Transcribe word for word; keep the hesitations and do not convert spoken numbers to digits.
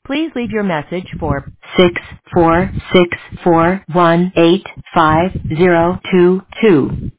Please leave your message for six four six four one eight five zero two two.